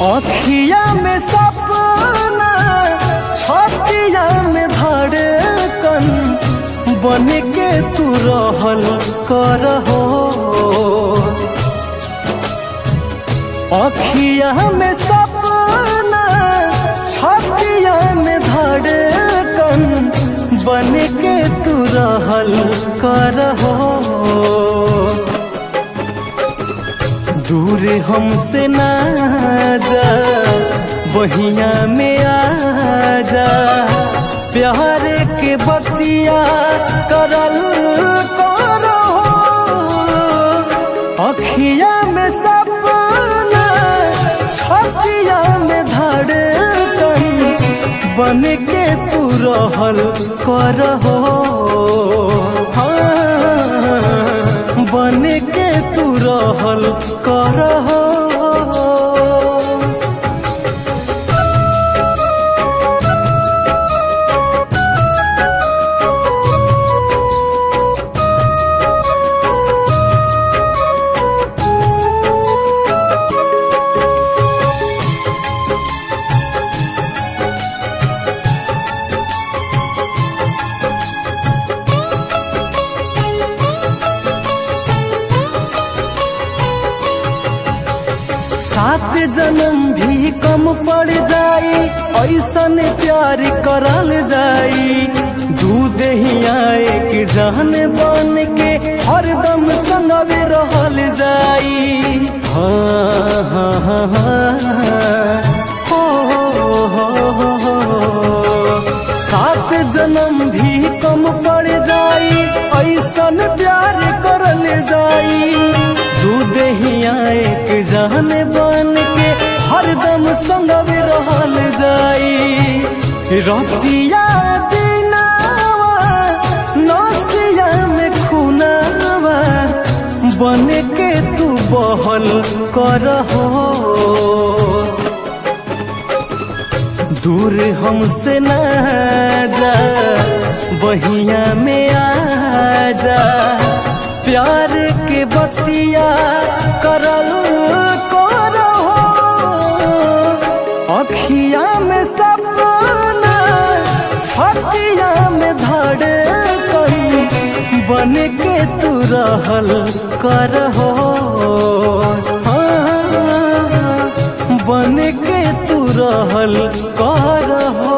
अखिया में सपना छतिया में धड़कन बन के तू रहल करहो। अखिया में सपना छतिया में धड़कन बन के तू रहल करहो। दूर हमसे ना जा बहिया में आ जा, प्यार के बतिया करल करहो। अखिया में सपना छतिया में धड़कन बन के तू रहल करहो। बन के तू रहल करहो। सात जन्म भी कम पड़ जाई, ऐसन प्यार करल जाई। दूध ही आए कि जान बन के हरदम संगवे रहल जाई। हाँ हाँ हाँ हाँ हो। सात जन्म भी कम पड़ जाई, ऐसन प्यार करल जाई। दूध ही आए के जान बन के हरदम संगवे रहल जाई। रतिया दिनावा नसिया में खुनावा बन के तू बहल करहो। दूर हमसे ना जा बहिया में आ जा, प्यार के बतिया करल करहो। अखिया में सपना छतिया में धड़कन बन के तू रहल करहो। बन के तू रहल करहो।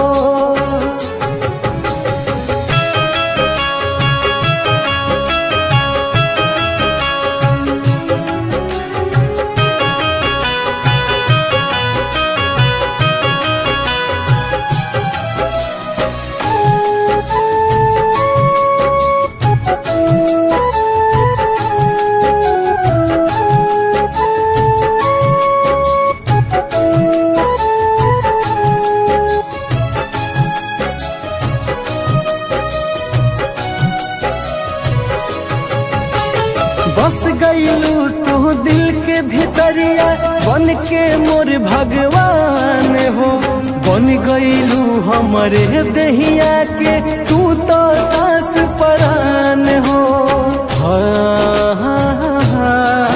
बस गईलू तू दिल के भीतरिया बन के मोर भगवान हो। बन गईलू हमरे दहिया के तू तो सांस परान हो। हाँ हाँ हाँ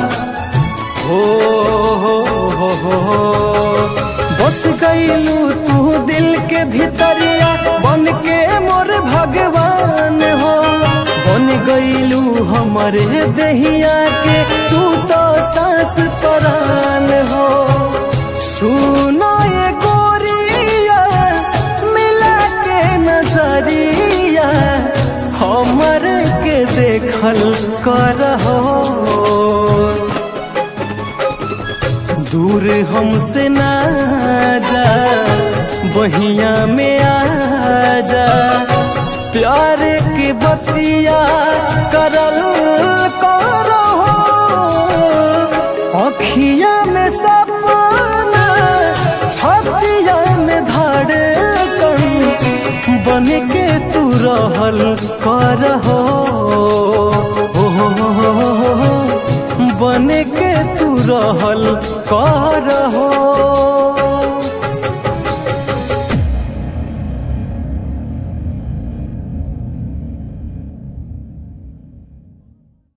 हो। बस गईलू तू दिल के भीतरिया बन के मोर भगवान हो। बन गईलू हमरे दहिया के तू तो सांस परान हो। सुनो ये गोरिया मिला के नजरिया हमर के देखल करहो। दूर हमसे ना जा बहिया में आ जा, प्यार के बतिया करल करहो। अखिया में सपना छतिया में धड़कन बन के तू रहल करहो। बन के तू रहल करहो।